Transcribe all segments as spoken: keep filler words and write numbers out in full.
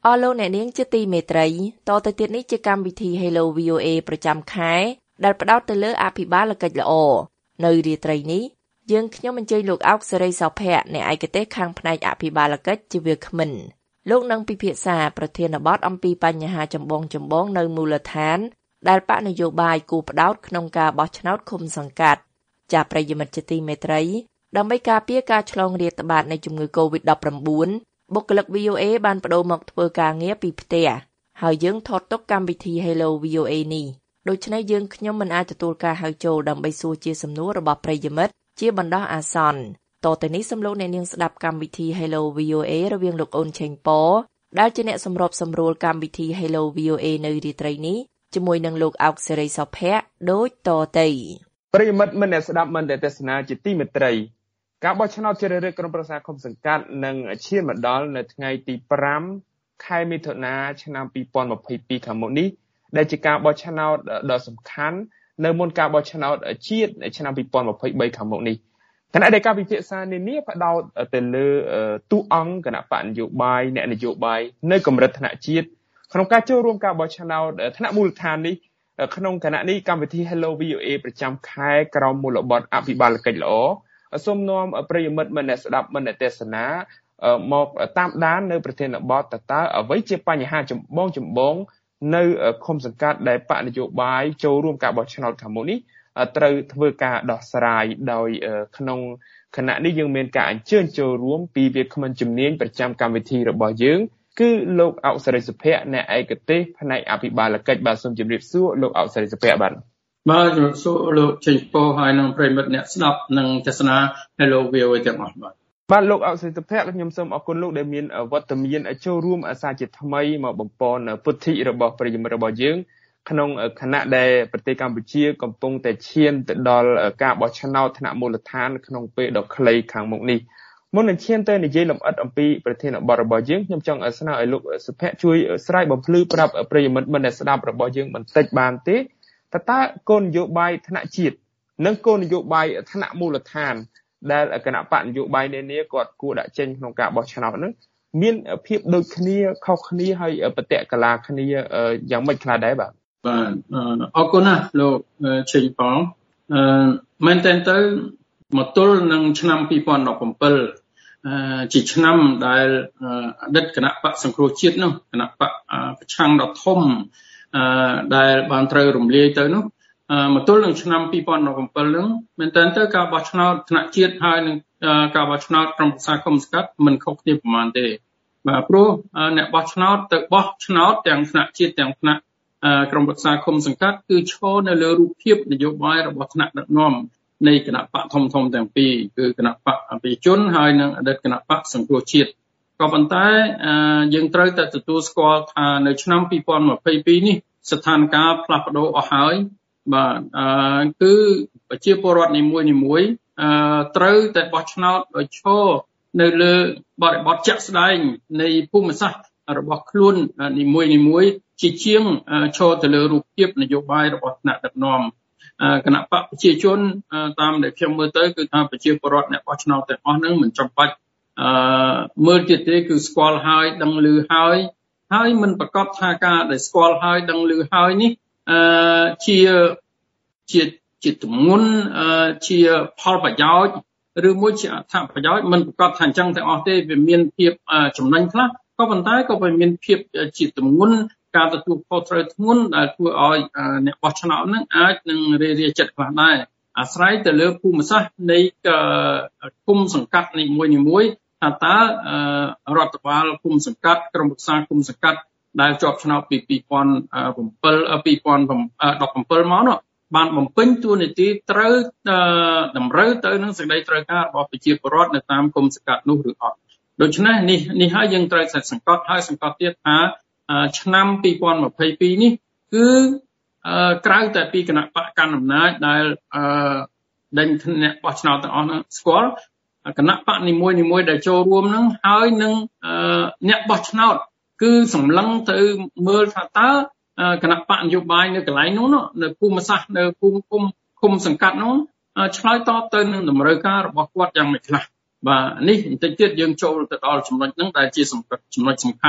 អស់លោកអ្នកនាងជាទីមេត្រីតទៅទៀតនេះជាកម្មវិធី Hello វី អូ เอ ប្រចាំខែដែលផ្ដោតទៅលើអភិបាលកិច្ចល្អនៅរាត្រីនេះយើងខ្ញុំអញ្ជើញលោកអោកសេរីសោភ័ក្រអ្នកឯកទេសខាងផ្នែកអភិបាលកិច្ចជាវាគ្មិនលោកនឹងពិភាក្សាប្រធានបទអំពីបញ្ហាចម្បងចម្បងនៅមូលដ្ឋានដែលបកនយោបាយគូផ្ដោតក្នុងការបោះឆ្នោតឃុំសង្កាត់ចាស់ប្រិយមិត្តជាទីមេត្រីដើម្បីការពារការឆ្លងរាតត្បាតនៃជំងឺ កូវីដ ដប់ប្រាំបួន បុគ្គលិក វី អូ เอ បានបដូរមកធ្វើការងារពីផ្ទះហើយយើងថតទុកកម្មវិធី Hello វី អូ เอ នេះដូច្នេះយើងខ្ញុំមិនអាចទទួលការហៅចូលដើម្បីសួរជាសំណួររបស់ប្រិយមិត្តជាបណ្ដោះអាសន្នតទៅនេះសំលោកអ្នកនាងស្ដាប់កម្មវិធី Hello វី អូ เอ រវាងលោកអូនឆេងប៉ដែលជាអ្នកសម្របសម្រួលកម្មវិធី Hello វី អូ เอ នៅរាត្រីនេះជាមួយនឹងលោកអោកសេរីសោភ័ក្រដូចតទៅប្រិយមិត្តមិនអ្នកស្ដាប់មិនតែទស្សនាជាទីមេត្រីការបោះឆ្នោតជ្រើសរើសក្រុមប្រឹក្សាឃុំសង្កាត់នឹងឈានមកដល់នៅថ្ងៃទីប្រាំខែមិថុនាឆ្នាំពីរពាន់ម្ភៃពីរខាងមុខនេះដែលជាការបោះឆ្នោតដ៏សំខាន់នៅមុនការបោះឆ្នោតជាតិឆ្នាំពីរពាន់ម្ភៃបីខាងមុខនេះគណៈដែលការពិភាក្សានេះនេះផ្ដោតទៅលើទូអង្គគណៈបកនយោបាយអ្នកនយោបាយនៅកម្រិតថ្នាក់ជាតិក្នុងការចូលរួមការបោះឆ្នោតថ្នាក់មូលដ្ឋាននេះក្នុងគណៈនេះកម្មវិធី Hello វី អូ เอ ប្រចាំខែក្រមមូលបត្រអភិបាលកិច្ចល្អសូមនាំប្រិយមិត្តមិនអ្នកស្ដាប់មិនអ្នកទេសនាមកតាមដាននៅប្រធានបទតើតើអ្វីជាបញ្ហាចម្បងចម្បងនៅឃុំសង្កាត់ដែលបកនយោបាយចូលរួមការបោះឆ្នោតខាងមុខនេះត្រូវធ្វើការដោះស្រាយដោយក្នុងគណៈនេះយើងមានការអញ្ជើញចូលរួមពីវាគ្មិនជំនាញប្រចាំកម្មវិធីរបស់យើងគឺលោកអោកសេរីសុភ័ក្រអ្នកឯកទេសផ្នែកអភិបាលកិច្ចបាទសូមជម្រាបសួរលោកអោកសេរីសុភ័ក្របាទបាទជំរាបសួរលោកចេញពោហើយនឹងប្រិយមិត្តអ្នកស្ដាប់និងទស្សនា Hello វី អូ เอ ទាំងអស់បាទបាទលោកអោកសេរីសុភ័ក្រខ្ញុំសូមអរគុណលោកដែលមានវត្តមានចូលរួមអាសាជាថ្មីមកបំពន់ពុទ្ធិរបស់ប្រិយមិត្តរបស់យើងក្នុងគណៈដែលប្រទេសកម្ពុជាកំពុងតែឈានទៅដល់ការបោះឆ្នោតថ្នាក់មូលដ្ឋានក្នុងពេលដ៏ខ្លីខាងមុខនេះមុននឹងឈានទៅនិយាយលម្អិតអំពីប្រធានបទរបស់យើងខ្ញុំចង់ស្នើឲ្យលោកសុភ័ក្រជួយស្រាយបំភ្លឺប្រាប់ប្រិយមិត្តមិនដែលស្ដាប់របស់យើងបន្តិចបានទេតើតើគោលនយោបាយថ្នាក់ជាតិនិងគោលនយោបាយថ្នាក់មូលដ្ឋានដែលគណៈបកនយោបាយនានាគាត់គួរដាក់ចេញក្នុងការបោះឆ្នោតហ្នឹងមានភាពដូចគ្នាខុសគ្នាហើយបតិកលាគ្នាយ៉ាងម៉េចខ្លះដែរបាទបាទអរគុណណាស់លោកឆេងប៉ងអឺមែនតើទៅមកទល់នឹងឆ្នាំពីរពាន់ដប់ប្រាំអឺជាឆ្នាំដែលអតីតគណៈបកសង្គ្រោះជាតិនោះគណៈបកប្រឆាំងដ៏ធំអឺដែលបានត្រូវរំលាយទៅនោះមកទល់នឹងឆ្នាំពីរពាន់ដប់ប្រាំហ្នឹងមែនតើទៅការបោះឆ្នោតថ្នាក់ជាតិហើយនឹងការបោះឆ្នោតក្រុមប្រឹក្សាគុំសង្កាត់មិនខុសគ្នាប្រហែលទេបាទព្រោះអ្នកបោះឆ្នោតទៅបោះឆ្នោតទាំងថ្នាក់ជាតិទាំងថ្នាក់ក្រុមប្រឹក្សាគុំសង្កាត់គឺឈរនៅលើរូបភាពនយោបាយរបស់ថ្នាក់ដឹកនាំនៃគណៈបកធំធំទាំងពីរគឺគណៈបកប្រជាជនហើយនិងអតីតគណៈបកសង្គ្រោះជាតិក៏ប៉ុន្តែយើងត្រូវតែទទួលស្គាល់ថានៅឆ្នាំពីរពាន់ម្ភៃពីរនេះស្ថានភាពផ្លាស់ប្ដូរអស់ហើយបាទអឺគឺប្រជាពលរដ្ឋនីមួយនីមួយអឺត្រូវតែបោះឆ្នោតដោយឈរនៅលើបរិបទជាក់ស្ដែងនៃភូមិសាស្ត្ររបស់ខ្លួននីមួយនីមួយជាជាងឈរទៅលើរូបភាពនយោបាយរបស់ថ្នាក់ដឹកនាំគណៈបកប្រជាជនតាមដែលខ្ញុំមើលទៅគឺថាប្រជាពលរដ្ឋអ្នកបោះឆ្នោតទាំងអស់ហ្នឹងមិនចាំបាច់អឺមើលទៀតទេគឺស្គាល់ហើយដឹងឮហើយហើយមិនប្រកាសថាការដែលស្គាល់ហើយដឹងឮហើយនេះអឺជាជាជាទម្ងន់ជាផលប្រយោជន៍ឬមួយជាអត្ថប្រយោជន៍មិនប្រកាសថាអញ្ចឹងទាំងអស់ទេវាមានភាពចំណេញខ្លះក៏ប៉ុន្តែក៏មានភាពជាទម្ងន់ការទទួលខុសត្រូវធ្ងន់ដែលធ្វើឲ្យអ្នកបោះឆ្នោតហ្នឹងអាចនឹងរារាចិត្តខ្លះដែរអាស្រ័យទៅលើភូមិសាស្ត្រនៃឃុំសង្កាត់នីមួយនីមួយថាតើរដ្ឋបាលឃុំសង្កាត់ក្រុមប្រឹក្សាឃុំសង្កាត់ដែលជាប់ឆ្នោតពីពីរពាន់bảy ពីរពាន់ដប់ប្រាំមកនោះបានបំពេញតួនាទីត្រូវតម្រូវទៅនឹងសេចក្តីត្រូវការរបស់ប្រជាពលរដ្ឋនៅតាមឃុំសង្កាត់នោះឬអត់ដូច្នេះនេះនេះហើយយើងត្រូវតែសង្កត់ហើយសង្កត់ទៀតថាឆ្នាំពីរពាន់ម្ភៃពីរនេះគឺក្រៅតែពីគណៈបកកណ្ដាលអំណាចដែលដេញអ្នកបោះឆ្នោតទាំងអស់ហ្នឹងស្គាល់គណៈបកនីមួយនីមួយដែលចូលរួមហ្នឹងហើយនឹងអ្នកបោះឆ្នោតគឺសម្លឹងទៅមើលថាតើគណៈបកនយោបាយនៅកន្លែងនោះនៅភូមិសាស្ត្រនៅភូមិឃុំឃុំសង្កាត់នោះឆ្លើយតបទៅនឹងតម្រូវការរបស់គាត់យ៉ាងម៉េចខ្លះបាទនេះបន្តិចទៀតយើងចូលទៅដល់ចំណុចហ្នឹងដែលជាចំណុចសំខាន់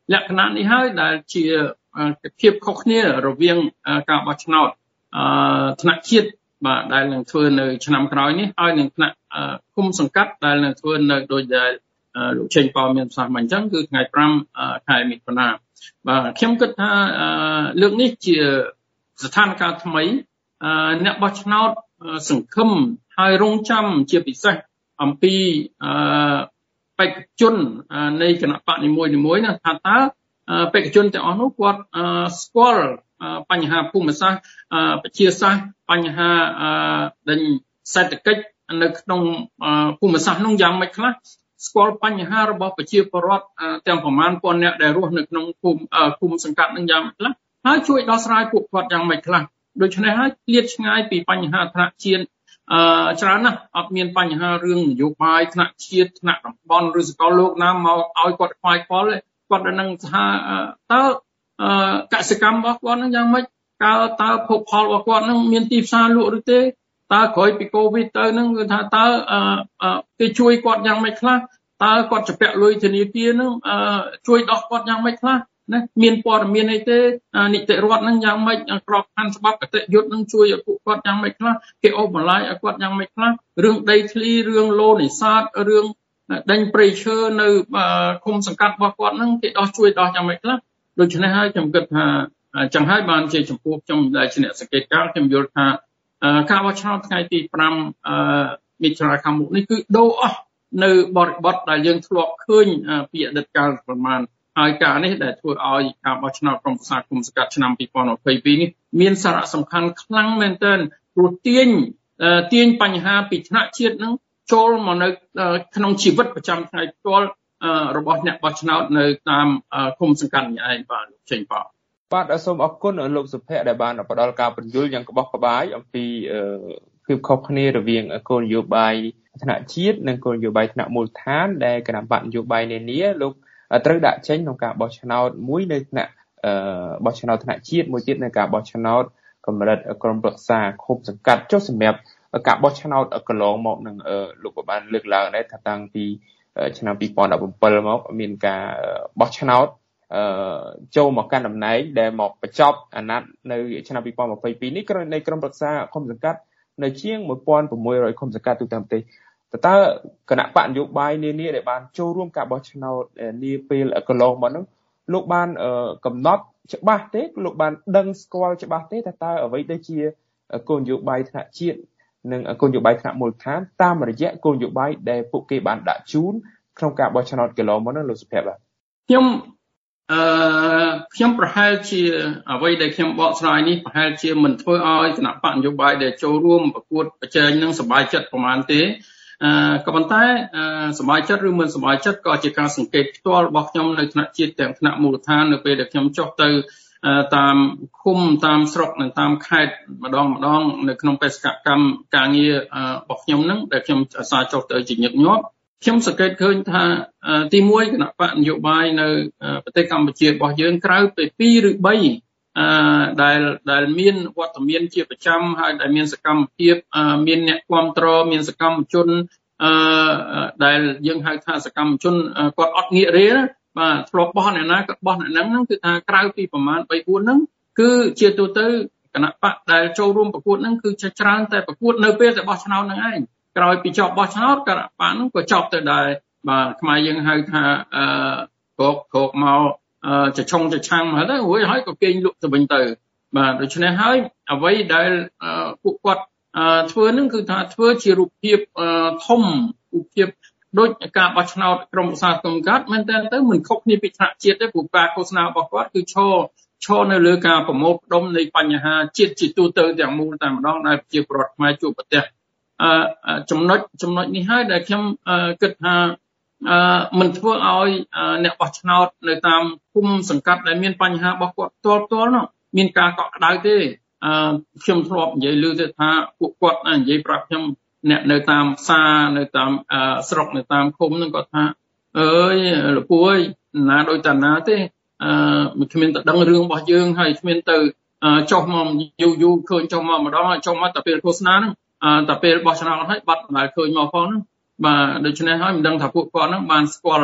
លក្ខណៈនេះហើយដែលជាភាពខុសគ្នារវាងការបោះឆ្នោតថ្នាក់ជាតិបាទដែលនឹងធ្វើនៅឆ្នាំក្រោយនេះហើយនឹងថ្នាក់គុំសង្កាត់ដែលនឹងធ្វើនៅដោយដែលលោកចេញប៉ោមានប្រសាសន៍មកអញ្ចឹងគឺថ្ងៃប្រាំខែមិថុនាបាទខ្ញុំគិតថាលើកនេះជាស្ថានភាពថ្មីអ្នកបោះឆ្នោតសង្ឃឹមហើយរងចាំជាពិសេសអំពីបេក្ខជននៃគណៈបកនីមួយៗណាថាតើបេក្ខជនទាំងអស់នោះគាត់ស្គាល់បញ្ហាភូមិសាស្ត្រប្រជាសាស្ត្របញ្ហាដេញសេដ្ឋកិច្ចនៅក្នុងភូមិសាស្ត្រនោះយ៉ាងម៉េចខ្លះស្គាល់បញ្ហារបស់ប្រជាពលរដ្ឋទាំងប្រមាណពាន់នាក់ដែលរស់នៅក្នុងភូមិភូមិសង្កាត់នឹងយ៉ាងម៉េចខ្លះហើយជួយដោះស្រាយពួកគាត់យ៉ាងម៉េចខ្លះដូច្នេះហើយឃ្លាតឆ្ងាយពីបញ្ហាថ្នាក់ជាតិអឺច្រើនណាស់អត់មានបញ្ហារឿងនយោបាយថ្នាក់ជាតិថ្នាក់តំបន់ឬសកលលោកណាមកឲ្យគាត់ខ្វាយខ្វល់ទេគាត់នឹងថាតើកសិកម្មរបស់គាត់នឹងយ៉ាងម៉េចតើតើភោគផលរបស់គាត់នឹងមានទីផ្សារលក់ឬទេតើក្រោយពីកូវីដទៅនឹងគឺថាតើគេជួយគាត់យ៉ាងម៉េចខ្លះតើគាត់ជំពាក់លុយធនាគារនឹងជួយដោះគាត់យ៉ាងម៉េចខ្លះណាមានព័ត៌មានអីទេនីតិរដ្ឋនឹងយ៉ាងម៉េចក្របខ័ណ្ឌច្បាប់កតិយុត្តនឹងជួយឲ្យពួកគាត់យ៉ាងម៉េចខ្លះគេអូសបន្លាយឲ្យគាត់យ៉ាងម៉េចខ្លះរឿងដីធ្លីរឿងលោនេសាទរឿងដេញព្រៃឈើនៅឃុំសង្កាត់របស់គាត់នឹងគេដោះជួយដោះយ៉ាងម៉េចខ្លះដូច្នេះហើយខ្ញុំគិតថាចឹងហើយបានជាចំពោះខ្ញុំដែលជាអ្នកសង្កេតការណ៍ខ្ញុំយល់ថាការបោះឆ្នោតថ្ងៃទីប្រាំមិថុនាខាងមុខនេះគឺដូរអស់នៅបរិបទដែលយើងធ្លាប់ឃើញពីអតីតកាលប្រមាណហើយការនេះដែលធ្វើឲ្យការបោះឆ្នោតក្រុមប្រឹក្សាគុំសង្កាត់ឆ្នាំពីរពាន់ម្ភៃពីរនេះមានសារៈសំខាន់ខ្លាំងមែនទែនព្រោះទាញទាញបញ្ហាពីថ្នាក់ជាតិនឹងចូលមកនៅក្នុងជីវិតប្រចាំថ្ងៃផ្ទាល់របស់អ្នកបោះឆ្នោតនៅតាមគុំសង្កាត់នេះឯងបាទលោកចេញប៉ោបាទសូមអរគុណលោកសុភ័ក្រដែលបានផ្ដល់ការបញ្យល់យ៉ាងក្បោះក្បាយអំពីភាពខុសគ្នារវាងគោលនយោបាយថ្នាក់ជាតិនិងគោលនយោបាយថ្នាក់មូលដ្ឋានដែលគណៈបកនយោបាយនានាលោកត្រូវដាក់ចេញក្នុងការបោះឆ្នោតមួយនៅថ្នាក់បោះឆ្នោតថ្នាក់ជាតិមួយទៀតនៅការបោះឆ្នោតកម្រិតក្រុមប្រឹក្សាឃុំសង្កាត់ចុះសម្រាប់ការបោះឆ្នោតកន្លងមកនឹងលោកក៏បានលើកឡើងដែរថាតាំងពីឆ្នាំពីរពាន់ដប់ប្រាំមកមានការបោះឆ្នោតអឺចូលមកកាន់តំណែងដែលមកបញ្ចប់អាណត្តិនៅឆ្នាំពីរពាន់ម្ភៃពីរនេះក្រោយនៃក្រុមប្រឹក្សាឃុំសង្កាត់នៅជាងmột nghìn sáu trămឃុំសង្កាត់ទូទាំងប្រទេសតើគណៈបកនយោបាយនានាដែលបានចូលរួមការបោះឆ្នោតនាពេលកន្លងមកហ្នឹងលោកបានកំណត់ច្បាស់ទេលោកបានដឹងស្គាល់ច្បាស់ទេថាតើអ្វីដែលជាគោលនយោបាយថ្នាក់ជាតិនិងគោលនយោបាយថ្នាក់មូលដ្ឋានតាមរយៈគោលនយោបាយដែលពួកគេបានដាក់ជូនក្នុងការបោះឆ្នោតកន្លងមកហ្នឹងលោកសុភ័ក្របាទខ្ញុំអឺខ្ញុំប្រហែលជាអ្វីដែលខ្ញុំបកស្រាយនេះប្រហែលជាមិនធ្វើឲ្យគណៈបកនយោបាយដែលចូលរួមប្រកួតប្រជែងនឹងសប្បាយចិត្តប្រហែលទេអឺក៏ប៉ុន្តែសប្បាយចិត្តឬមិនសប្បាយចិត្តក៏ជាការសង្កេតផ្ទាល់របស់ខ្ញុំនៅថ្នាក់ជាតិទាំងថ្នាក់មូលដ្ឋាននៅពេលដែលខ្ញុំចុះទៅតាមឃុំតាមស្រុកនិងតាមខេត្តម្ដងម្ដងនៅក្នុងបេសកកម្មការងាររបស់ខ្ញុំហ្នឹងដែលខ្ញុំអាសាចុះទៅជាញឹកញាប់ខ្ញុំសង្កេតឃើញថាទីមួយគណៈបកនយោបាយនៅប្រទេសកម្ពុជារបស់យើងក្រៅពីពីរឬបីអឺដែលដែលមានវត្តមានជាប្រចាំហើយដែលមានសកម្មភាពមានអ្នកគ្រប់គ្រងមានសកម្មជនអឺដែលយើងហៅថាសកម្មជនគាត់អត់ងាករាលបាទធ្លាប់បោះអ្នកណាក៏បោះអ្នកហ្នឹងគឺថាក្រៅពីប្រមាណបីបួនហ្នឹងគឺជាទូទៅគណៈបកដែលចូលរួមប្រកួតហ្នឹងគឺច្រើនតែប្រកួតនៅពេលតែបោះឆ្នោតហ្នឹងឯងក្រោយពីចប់បោះឆ្នោតគណៈបកហ្នឹងក៏ចប់ទៅដែរបាទខ្មែរយើងហៅថាអឺក្រកក្រកមកចឆុងចឆាំងមកទៅរួចហើយក៏គេងលក់ទៅវិញទៅបាទដូច្នេះហើយអ្វីដែលពួកគាត់ធ្វើហ្នឹងគឺថាធ្វើជារូបភាពធំរូបភាពដូចការបោះឆ្នោតក្រុមប្រឹក្សាគុំកាត់មែនតើទៅមិនខុសគ្នាពីថ្នាក់ជាតិទេព្រោះការឃោសនារបស់គាត់គឺឈរឈរនៅលើការប្រមូលផ្ដុំនៃបញ្ហាជាតិជាទូទៅទាំងមូលតែម្ដងដែលប្រជាពលរដ្ឋខ្មែរជួបប្រទះអឺចំណុចចំណុចនេះហើយដែលខ្ញុំគិតថាអឺមិនធ្វើឲ្យអ្នកបោះឆ្នោតនៅតាមគុំសង្កាត់ដែលមានបញ្ហារបស់គាត់ផ្ទាល់ផ្ទាល់នោះមានការកក់ក្ដៅទេអឺខ្ញុំធ្លាប់និយាយឮទៅថាពួកគាត់និយាយប្រាប់ខ្ញុំអ្នកនៅតាមផ្សារនៅតាមស្រុកនៅតាមឃុំហ្នឹងគាត់ថាអើយលពូអើយណាដូចតាណាទេអឺគ្មានតែដឹងរឿងរបស់យើងហើយគ្មានទៅចុះមកយូរយូរឃើញចុះមកម្ដងចុះមកតែពេលឃោសនាហ្នឹងតែពេលបោះឆ្នោតហើយបាត់មិនដែលឃើញមកផងហ្នឹងបាទដូច្នេះហើយមិនដឹងថាពួកគាត់ហ្នឹងបានស្គាល់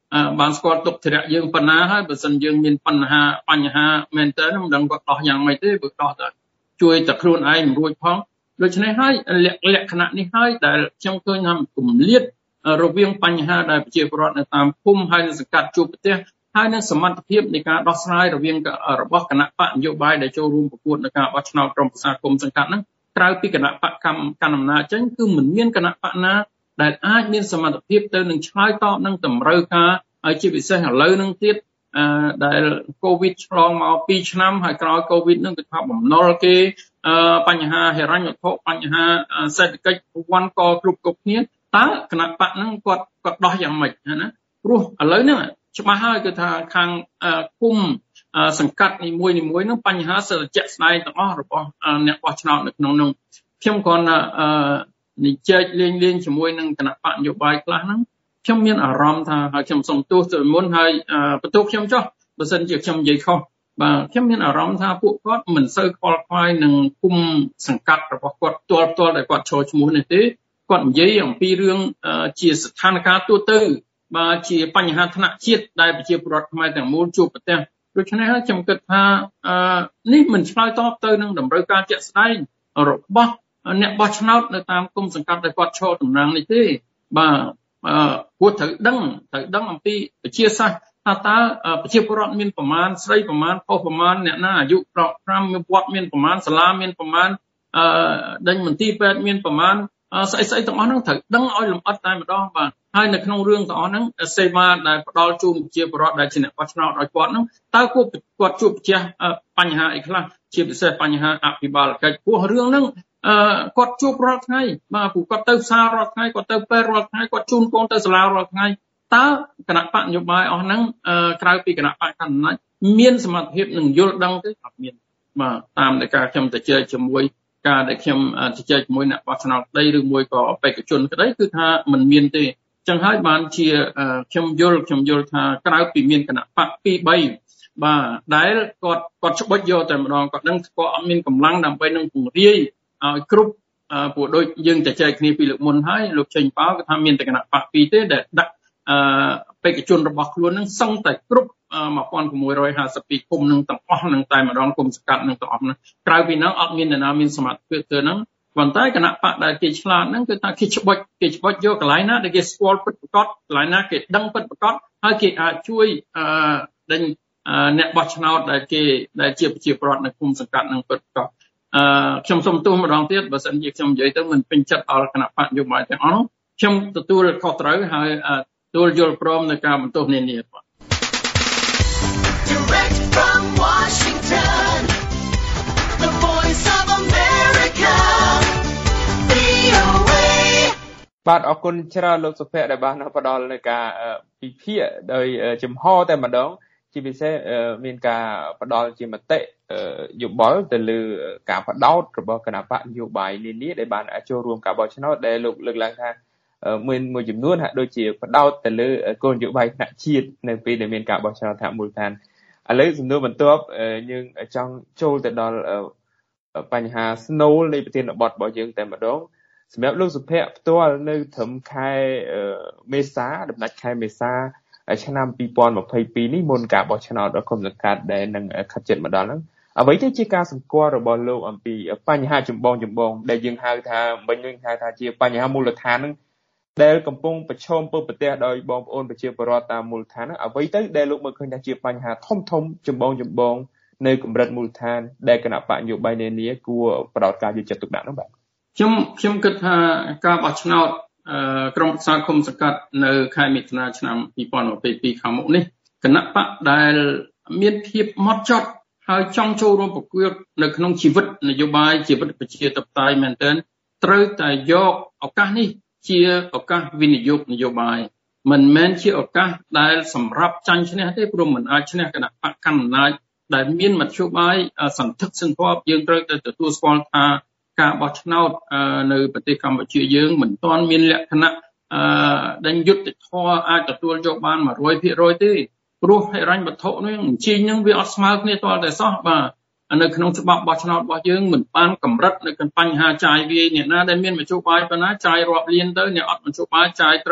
បានស្គាល់ទុកធរៈយើងប៉ុណ្ណាហើយបើសិនយើងមានបញ្ហាបញ្ហាមែនតើមិនដឹងគាត់ដោះយ៉ាងម៉េចទេបើដោះតែជួយតែខ្លួនឯងមិនរួចផងដូច្នេះហើយលក្ខណៈនេះហើយដែលខ្ញុំឃើញថាគម្លាតរវាងបញ្ហាដែលប្រជាពលរដ្ឋនៅតាមភូមិហើយនៅសង្កាត់ជួបប្រទេសហើយនឹងសមត្ថភាពនៃការដោះស្រាយរវាងរបស់គណៈបកនយោបាយដែលចូលរួមប្រកួតនៅការបោះឆ្នោតក្រុមប្រឹក្សាគុំសង្កាត់ហ្នឹងក្រៅពីគណៈបកកម្មកាន់អំណាចចឹងគឺមិនមានគណៈបកណាដែលអាចមានសមត្ថភាពទៅនឹងឆ្លើយតបនឹងតម្រូវការហើយជាពិសេសឥឡូវហ្នឹងទៀតអឺដែល COVID ឆ្លងមកពីរឆ្នាំហើយក្រោយ COVID ហ្នឹងគឺថាបំណុលគេអឺបញ្ហាហិរញ្ញវត្ថុបញ្ហាសេដ្ឋកិច្ចវ័នកគ្រប់គ្រប់គ្នាតើគណៈបកហ្នឹងគាត់គាត់ដោះយ៉ាងម៉េចណាព្រោះឥឡូវហ្នឹងច្បាស់ហើយគឺថាខាងគុំសង្កាត់នីមួយនីមួយហ្នឹងបញ្ហាសេដ្ឋកិច្ចស្ដែងទាំងអស់របស់អ្នកបោះឆ្នោតនៅក្នុងនោះខ្ញុំគ្រាន់តែនិយាយលេងលេងជាមួយនឹងគណៈបកនយោបាយខ្លះហ្នឹងខ្ញុំមានអារម្មណ៍ថាហើយខ្ញុំសូមទោសទៅមុនហើយបន្ទោសខ្ញុំចុះបើសិនជាខ្ញុំនិយាយខុសបាទខ្ញុំមានអារម្មណ៍ថាពួកគាត់មិនសូវខ្វល់ខ្វាយនឹងគុំសង្កាត់របស់គាត់ផ្ទាល់ផ្ទាល់ដែលគាត់ចូលឈ្មោះនេះទេគាត់និយាយអំពីរឿងជាស្ថានភាពទូទៅបាទជាបញ្ហាថ្នាក់ជាតិដែលប្រជាពលរដ្ឋខ្មែរទាំងមូលជួបប្រទះដូច្នេះហើយខ្ញុំគិតថានេះមិនឆ្លើយតបទៅនឹងតម្រូវការជាក់ស្ដែងរបស់អ្នកបោះឆ្នោតនៅតាមគុំសង្កាត់ដែលគាត់ឈរតំណែងនេះទេបាទគួរត្រូវដឹងត្រូវដឹងអំពីវិជាសាស្ត្រថាតើប្រជាពលរដ្ឋមានប្រមាណស្រីប្រមាណប្រុសប្រមាណអ្នកណាអាយុប្រាំមានវត្តមានប្រមាណសាលាមានប្រមាណអឺដេញមន្ទីរពេទ្យមានប្រមាណស្អីស្អីទាំងអស់ហ្នឹងត្រូវដឹងឲ្យលម្អិតតែម្ដងបាទហើយនៅក្នុងរឿងទាំងអស់ហ្នឹងសេវាដែលផ្ដល់ជូនប្រជាពលរដ្ឋដែលជាអ្នកបោះឆ្នោតឲ្យគាត់ហ្នឹងតើគាត់គាត់ជួបប្រទះបញ្ហាអីខ្លះជាពិសេសបញ្ហាអភិបាលកិច្ចព្រោះរឿងហ្នឹងអឺគាត់ជួបរាល់ថ្ងៃបាទព្រោះគាត់ទៅផ្សាររាល់ថ្ងៃគាត់ទៅពេទ្យរាល់ថ្ងៃគាត់ជូនកូនទៅសាលារាល់ថ្ងៃតើគណៈបកនយោបាយអស់ហ្នឹងក្រៅពីគណៈបកកណ្ដាលអំណាចមានសមត្ថភាពនឹងយល់ដឹងទេអត់មានបាទតាមដែលការខ្ញុំទៅជែកជាមួយការដែលខ្ញុំជជែកជាមួយអ្នកបោះឆ្នោតក្តីឬមួយក៏បេក្ខជនក្តីគឺថាมันមានទេចឹងហើយបានជាខ្ញុំយល់ខ្ញុំយល់ថាក្រៅពីមានគណៈបកពីរ បីបាទដែលគាត់គាត់ច្បិចយកតែម្ដងគាត់ដឹងគាត់អត់មានកម្លាំងដើម្បីនឹងពង្រាយឲ្យគ្រប់ព្រោះដូចយើងជជែកគ្នាពីលើកមុនហើយលោកចេញប៉ោគាត់ថាមានតែគណៈបកពីរទេដែលដាក់បេក្ខជនរបស់ខ្លួននឹងសឹងតែគ្រប់một nghìn sáu trăm hai mươiពីគុំនឹងទាំងអស់នឹងតែម្ដងគុំសកាត់នឹងទាំងអស់ហ្នឹងក្រៅពីហ្នឹងអត់មានអ្នកណាមានសមត្ថភាពធ្វើហ្នឹងប៉ុន្តែគណៈបកដែលគេឆ្លាតហ្នឹងគឺថាគេច្បិចគេច្បិចយកកន្លែងណាដែលគេស្គាល់ពិតប្រាកដកន្លែងណាគេដឹងពិតប្រាកដហើយគេអាចជួយអឺដេញអ្នកបោះឆ្នោតដែលគេដែលជាប្រជាពលរដ្ឋនៅគុំសកាត់នឹងពិតប្រាកដអឺខ្ញុំសូមទោសម្ដងទៀតបើសិនជាខ្ញុំនិយាយទៅមិនពេញចិត្តដល់គណៈបកនយោបាយទាំងអស់ខ្ញុំទទួលខុសត្រូវហើយទទួលយល់ព្រមនៅការបន្ទោសនានាបាទ Direct from Washington, the voice of America, វី អូ เอបាទអរគុណច្រើនលោកសុភ័ក្រដែលបានផ្ដល់នៅការពិភាក្សាដោយចំហតែម្ដងជាពិសេសមានការផ្ដល់ជាមតិយោបល់ទៅលើការបដោតរបស់គណៈបកនយោបាយនានាដែលបានចូលរួមការបោះឆ្នោតដែលលោកលើកឡើងថាមានមួយចំនួនហាក់ដូចជាផ្ដោតទៅលើគោលនយោបាយថ្នាក់ជាតិនៅពេលដែលមានការបោះឆ្នោតថ្នាក់មូលដ្ឋានឥឡូវសំណួរបន្ទាប់យើងចង់ចូលទៅដល់បញ្ហាស្នូលនៃប្រធានបទរបស់យើងតែម្ដងសម្រាប់លោកសុភ័ក្រផ្ទាល់នៅត្រឹមខែមេសាដំណាច់ខែមេសាឆ្នាំពីរពាន់ម្ភៃពីរនេះមុនការបោះឆ្នោតរបស់គុំសង្កាត់ដែលនឹងខិតជិតមកដល់ហ្នឹងអ្វីទៅជាការសម្គាល់របស់លោកអំពីបញ្ហាចម្បងចម្បងដែលយើងហៅថាមិញយើងហៅថាជាបញ្ហាមូលដ្ឋានហ្នឹងដែលកំពុងប្រឈមពុបប្រទះដោយបងប្អូនប្រជាពលរដ្ឋតាមមូលដ្ឋានហ្នឹងអ្វីទៅដែលលោកមើលឃើញថាជាបញ្ហាធំធំចម្បងចម្បងនៅកម្រិតមូលដ្ឋានដែលគណៈបកនយោបាយនានាគួរផ្ដោតការយកចិត្តទុកដាក់នោះបាទខ្ញុំខ្ញុំគិតថាការបោះឆ្នោតក្រុមប្រឹក្សាគុំសង្កាត់នៅខែមិថុនាឆ្នាំពីរពាន់ម្ភៃពីរខាងមុខនេះគណៈបកដែលមានភាពម៉ត់ចត់ហើយចង់ចូលរួមប្រកួតនៅក្នុងជីវិតនយោបាយជីវិតប្រជាធិបតេយ្យមែនទែនត្រូវតែយកឱកាសនេះជាឱកាសវិនិយោគនយោបាយមិនមែនជាឱកាសដែលសម្រាប់ចាញ់ឈ្នះទេព្រោះមិនអាចឈ្នះគណៈបកកណ្ដាលអំណាចដែលមានមធ្យោបាយសន្ធឹកសន្ធាប់យើងត្រូវតែទទួលស្គាល់ថាការបោះឆ្នោតនៅប្រទេសកម្ពុជាយើងមិនទាន់មានលក្ខណៈដែលយុត្តិធម៌អាចទទួលយកបាន một trăm phần trăm ទេព្រោះហិរញ្ញវត្ថុនេះអញ្ជើញនឹងវាអត់ស្មើគ្នាទាល់តែសោះបាទនៅក្នុងច្បាប់បោះឆ្នោតរបស់យើងមិនបានកម្រិតនៅក្នុងបញ្ហាចាយវាយអ្នកណាដែលមានមធ្យោបាយប៉ុណ្ណាចាយរាប់លានទៅអ្នកអត់មធ្យោបាយចាយត្រឹម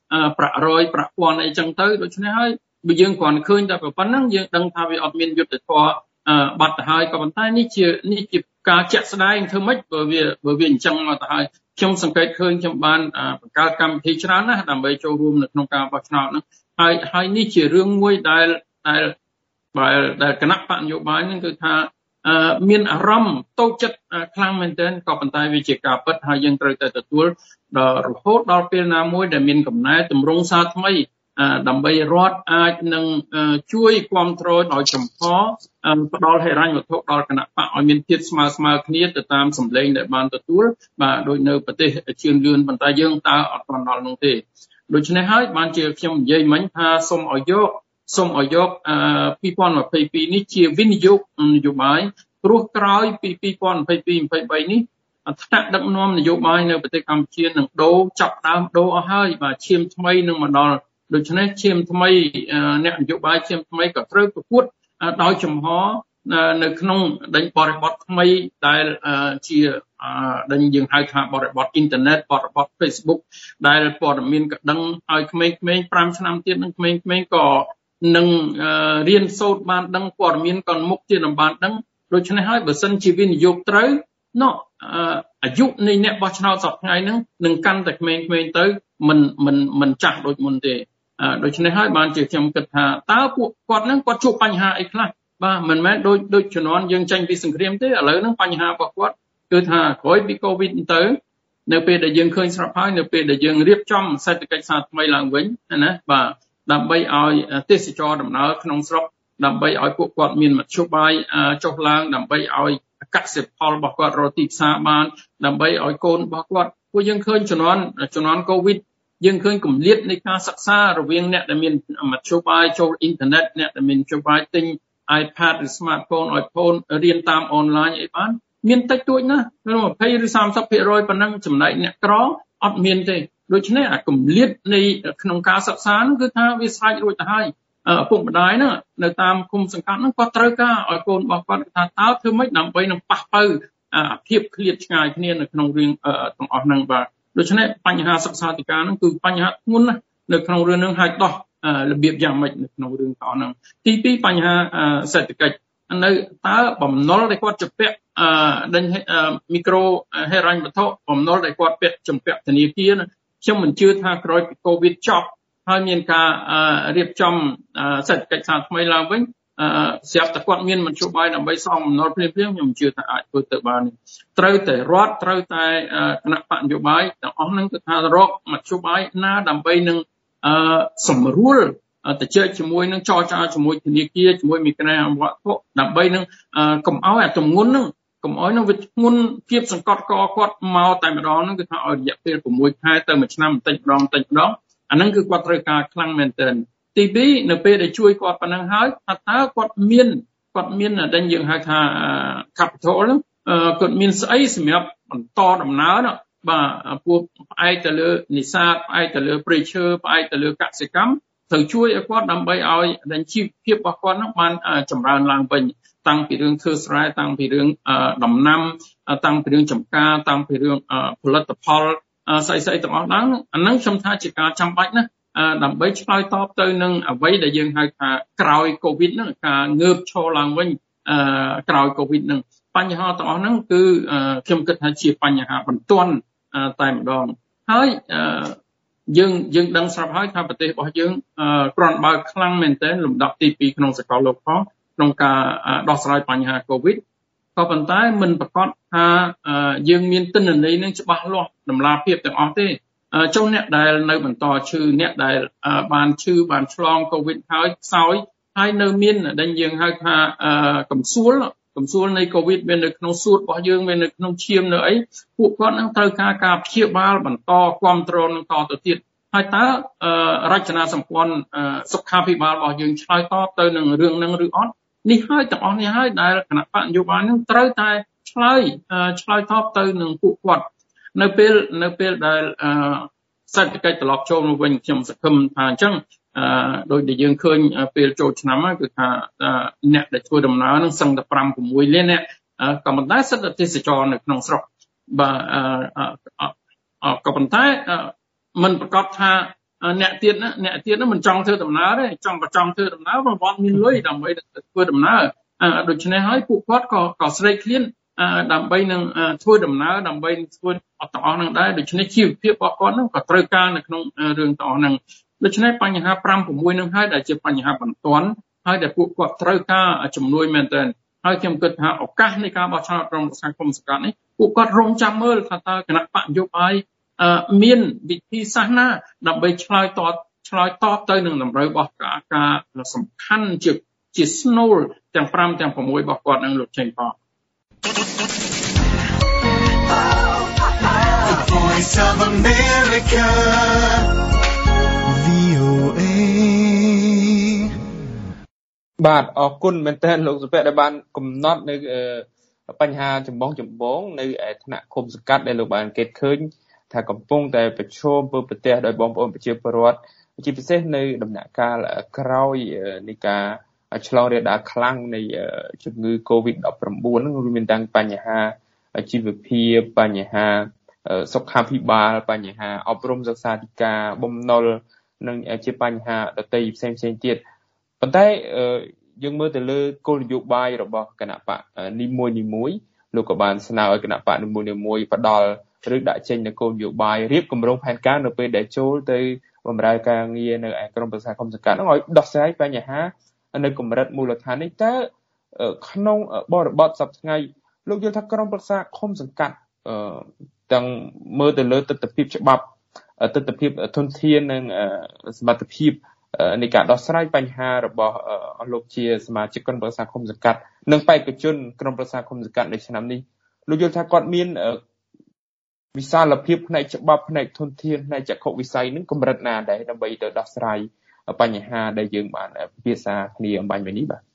ប្រាក់រយប្រាក់ពាន់អីចឹងទៅដូច្នេះហើយបើយើងគ្រាន់ឃើញតែប៉ុណ្ណឹងយើងដឹងថាវាអត់មានយុត្តិធម៌បាត់ទៅហើយក៏ប៉ុន្តែនេះជានេះជាការជាក់ស្ដែងធ្វើម៉េចបើវាបើវាអញ្ចឹងមកទៅហើយខ្ញុំសង្កេតឃើញខ្ញុំបានបង្កើតកម្មវិធីច្រើនណាស់ដើម្បីចូលរួមនៅក្នុងការបោះឆ្នោតហ្នឹងហើយហើយនេះជារឿងមួយដែលដែលបើដែលគណៈបកនយោបាយហ្នឹងគឺថាមានអារម្មណ៍តូចចិត្តខ្លាំងមែនទែនក៏ប៉ុន្តែវាជាការពិតហើយយើងត្រូវតែទទួលដល់រហូតដល់ពេលណាមួយដែលមានកំណែទម្រង់សារថ្មីដើម្បីរដ្ឋអាចនឹងជួយគ្រប់គ្រងដោយចំហផ្ដល់ហិរញ្ញវត្ថុដល់គណៈបកឲ្យមានភាពស្មើស្មើគ្នាទៅតាមសម្លេងដែលបានទទួលបាទដោយនៅប្រទេសជឿនលឿនប៉ុន្តែយើងតើអត់បានដល់នោះទេដូច្នេះហើយបានជាខ្ញុំនិយាយមិញថាសូមឲ្យយកសូមឲ្យយកពីរពាន់ยี่สิบនេះជាវិនិយោគនយោបាយព្រោះក្រោយពីពីរពាន់ยี่สิบยี่สิบสามនេះថ្នាក់ដឹកនាំនយោបាយនៅប្រទេសកម្ពុជានឹងដូរចាប់ដើមដូរអស់ហើយបាទឈាមថ្មីនឹងមកដល់ដូច្នេះឈាមថ្មីអ្នកនយោបាយឈាមថ្មីក៏ត្រូវប្រកួតដោយចំហនៅក្នុងដេញបរិបទថ្មីដែលជាដេញយើងហៅថាបរិបទអ៊ីនធឺណិតបរិបទ Facebook ដែលព័ត៌មានក៏ដឹងឲ្យក្មេងៗប្រាំឆ្នាំទៀតនឹងក្មេងៗក៏នឹងរៀនសូត្របានដឹងព័ត៌មានក៏មុខទៀតបានដឹងដូច្នេះហើយបើសិនជាវិនិយោគត្រូវនោះអាយុនៃអ្នកបោះឆ្នោតសប្តាហ៍ថ្ងៃហ្នឹងនឹងកាន់តែក្មេងៗទៅមិនមិនមិនចាស់ដូចមុនទេដូច្នេះហើយបានជាខ្ញុំគិតថាតើពួកគាត់ហ្នឹងគាត់ជួបបញ្ហាអីខ្លះបាទមិនមែនដូចដូចជំនាន់យើងចេញពីសង្គ្រាមទេឥឡូវហ្នឹងបញ្ហារបស់គាត់គឺថាក្រោយពីកូវីដទៅនៅពេលដែលយើងឃើញស្រាប់ហើយនៅពេលដែលយើងរៀបចំសេដ្ឋកិច្ចសាថ្មីឡើងវិញណាបាទដើម្បីឲ្យទេសចរដំណើរក្នុងស្រុកដើម្បីឲ្យពួកគាត់មានមធ្យោបាយចុះឡើងដើម្បីឲ្យកសិផលរបស់គាត់រកទីផ្សារបានដើម្បីឲ្យកូនរបស់គាត់ពួកយើងឃើញជំនាន់ជំនាន់កូវីដយើងឃើញគម្លាតនៃការសិក្សារវាងអ្នកដែលមានមធ្យោបាយចូលអ៊ីនធឺណិតអ្នកដែលមានមធ្យោបាយទិញ iPad ឬ smartphone ឲ្យផូនរៀនតាមអនឡាញអីបានមានតិចតួចណាស់ยี่สิบ ឬ 30% ប៉ុណ្ណឹងចំណែកអ្នកក្រអត់មានទេដូច្នេះអាគម្លាតនៃក្នុងការសិក្សានោះគឺថាវាស្រេចរួចទៅហើយឪពុកម្ដាយហ្នឹងនៅតាមគុំសង្កាត់ហ្នឹងគាត់ត្រូវការឲ្យកូនរបស់គាត់ថាតើធ្វើម៉េចដើម្បីនឹងប៉ះប៉ូវអាភាពឃ្លាតឆ្ងាយគ្នានៅក្នុងរឿងទាំងអស់ហ្នឹងបាទដូច្នេះបញ្ហាសិក្សាធិការហ្នឹងគឺបញ្ហាធ្ងន់ណាស់នៅក្នុងរឿងហ្នឹងហើយដោះរបៀបយ៉ាងម៉េចនៅក្នុងរឿងទាំងអស់ហ្នឹងទីពីរបញ្ហាសេដ្ឋកិច្ចនៅតើបំណុលដែលគាត់ជំពាក់ដេញមីក្រូហិរញ្ញវត្ថុបំណុលដែលគាត់ពាក់ជំពាក់ធនាគារខ្ញុំមិនជឿថាក្រោយពីកូវីដចប់ហើយមានការរៀបចំសេដ្ឋកិច្ចសាថ្មីឡើងវិញស្រាប់តែគាត់មានមធ្យោបាយដើម្បីសងបំណុលភ្លាមៗខ្ញុំជឿថាអាចធ្វើទៅបានត្រូវតែរដ្ឋត្រូវតែគណៈបកនយោបាយទាំងអស់ហ្នឹងគឺថារកមធ្យោបាយណាដើម្បីនឹងសម្រួលទៅជែកជាមួយនឹងចរចាជាមួយធនាគារជាមួយមីក្រូហិរញ្ញវត្ថុដើម្បីនឹងកុំឲ្យអាទម្ងន់ហ្នឹងកុំឲ្យនឹងវាធ្ងន់ភាពសង្កត់កគាត់មកតែម្ដងហ្នឹងគឺថាឲ្យរយៈពេល6ខែទៅមួយឆ្នាំបន្តិចម្ដងបន្តិចម្ដងអាហ្នឹងគឺគាត់ត្រូវការខ្លាំងមែនទែនទីពីរនៅពេលដែលជួយគាត់ប៉ុណ្ណឹងហើយថាតើគាត់មានគាត់មានដែលយើងហៅថា capital ហ្នឹងគាត់មានស្អីសម្រាប់បន្តដំណើរណាបាទពួកផ្អែកទៅលើនេសាទផ្អែកទៅលើព្រៃឈើផ្អែកទៅលើកសិកម្មត្រូវជួយឲ្យគាត់ដើម្បីឲ្យដែលជីវភាពរបស់គាត់ហ្នឹងបានចម្រើនឡើងវិញតាំងពីរឿងធ្វើស្រែតាំងពីរឿងដំណាំតាំងពីរឿងចម្ការតាំងពីរឿងផលិតផលស្អីស្អីទាំងអស់ហ្នឹងអាហ្នឹងខ្ញុំថាជាការចាំបាច់ណាដើម្បីឆ្លើយតបទៅនឹងអ្វីដែលយើងហៅថាក្រោយកូវីដហ្នឹងការងើបឈរឡើងវិញក្រោយកូវីដហ្នឹងបញ្ហាទាំងអស់ហ្នឹងគឺខ្ញុំគិតថាជាបញ្ហាបន្ទាន់តែម្ដងហើយយើងយើងដឹងស្រាប់ហើយថាប្រទេសរបស់យើងគ្រាន់បើខ្លាំងមែនទែនលំដាប់ទីពីរក្នុងសកលលោកផងក្នុងការដោះស្រាយបញ្ហាកូវីដក៏ប៉ុន្តែមិនប្រកាសថាយើងមានទិន្នន័យនឹងច្បាស់លាស់តម្លាភាពទាំងអស់ទេចុះអ្នកដែលនៅបន្តឈឺអ្នកដែលបានឈឺបានឆ្លងកូវីដហើយខ្សោយហើយនៅមានដែលយើងហៅថាកំសួលកំសួលនៃកូវីដវានៅក្នុងសួតរបស់យើងវានៅក្នុងឈាមនៅអីពួកគាត់នឹងត្រូវការការព្យាបាលបន្តគ្រប់គ្រងនឹងតទៅទៀតហើយតើរចនាសម្ព័ន្ធសុខាភិបាលរបស់យើងឆ្លើយតបទៅនឹងរឿងហ្នឹងឬអត់នេះហើយទាំងអស់នេះហើយដែលគណៈបកនយោបាយនឹងត្រូវតែឆ្លើយឆ្លើយតបទៅនឹងពួកគាត់នៅពេលនៅពេលដែលសេដ្ឋកិច្ចត្រឡប់ចូលមកវិញខ្ញុំសង្ឃឹមថាអញ្ចឹងដោយដែលយើងឃើញពេលចូលឆ្នាំគឺថាអ្នកដែលធ្វើដំណើរនឹងសឹងតែfive sixលានអ្នកក៏ប៉ុន្តែសិទ្ធិទេសចរនៅក្នុងស្រុកបាទក៏ប៉ុន្តែមិនប្រកាសថាអ្នកទៀតណាអ្នកទៀតហ្នឹងមិនចង់ធ្វើដំណើរទេចង់ក៏ចង់ធ្វើដំណើរપણគាត់មានលុយដើម្បីធ្វើដំណើរដូច្នេះហើយពួកគាត់ក៏ក៏ស្រេកឃ្លានដើម្បីនឹងធ្វើដំណើរដើម្បីធ្វើអត់ទាំងអស់ហ្នឹងដែរដូច្នេះជីវភាពរបស់គាត់ហ្នឹងក៏ត្រូវការនៅក្នុងរឿងទាំងអស់ហ្នឹងដូច្នេះបញ្ហា5 6ហ្នឹងហើយដែលជាបញ្ហាបន្ទាន់ហើយដែលពួកគាត់ត្រូវការជំនួយមែនទែនហើយខ្ញុំគិតថាឱកាសនៃការបោះឆ្នោតក្រុមប្រឹក្សាគុំសង្កាត់នេះពួកគាត់រងចាំមើលថាតើគណៈបកនយោបាយមានវិធីសាស្ត្រណាដើម្បីឆ្លើយតបឆ្លើយតបទៅនឹងតម្រូវរបស់ការសំខាន់ជាជាស្នូលទាំង5ទាំង6របស់គាត់នឹងលោកចេញបោះ The Voice of America វី អូ เอបាទអរគុណមែនតើលោកសុភ័ក្រដែលបានកំណត់នៅបញ្ហាចម្បងចម្បងនៅថ្នាក់ឃុំសង្កាត់ដែលលោកបានគេឃើញថាកំពុងតែប្រឈមពើប្រទះដោយបងប្អូនប្រជាពលរដ្ឋជាពិសេសនៅដំណាក់កាលក្រោយនៃការឆ្លងរាលដាលខ្លាំងនៃជំងឺ COVID 19 ហ្នឹងរួមមានទាំងបញ្ហាជីវភាពបញ្ហាសុខាភិបាលបញ្ហាអប់រំសិក្សាធិការបំណុលនិងជាបញ្ហាដទៃផ្សេងផ្សេងទៀតប៉ុន្តែយើងមើលទៅលើគោលនយោបាយរបស់គណៈបកនីមួយនីមួយលោកក៏បានស្នើឲ្យគណៈបកនីមួយនីមួយផ្ដល់ឬដាក់ចេញនូវគោលនយោបាយរៀបគម្រោងផែនការនៅពេលដែលចូលទៅបម្រើការងារនៅឯក្រមប្រឹក្សាគុំសង្កាត់ហ្នឹងឲ្យដោះស្រាយបញ្ហានៅកម្រិតមូលដ្ឋាននេះតើក្នុងបរិបទសប្តាហ៍ថ្ងៃលោកយល់ថាក្រមប្រឹក្សាគុំសង្កាត់ទាំងមើលទៅលើទស្សនវិជ្ជាច្បាប់ទស្សនវិជ្ជាធនធាននិងសមត្ថភាពនៃការដោះស្រាយបញ្ហារបស់លោកជាសមាជិកក្រុមប្រឹក្សាគុំសង្កាត់និងបេក្ខជនក្រុមប្រឹក្សាគុំសង្កាត់នៅឆ្នាំនេះលោកយល់ថាគាត់មានវិសាលភាពផ្នែកច្បាប់ផ្នែកធនធានផ្នែកចក្ខុវិស័យនឹងកម្រិតណាដែរដើម្បីទៅដោះស្រាយបញ្ហាដែលយើងបានពិភាក្សាគ្នាអំបញ្ញនេះបាទ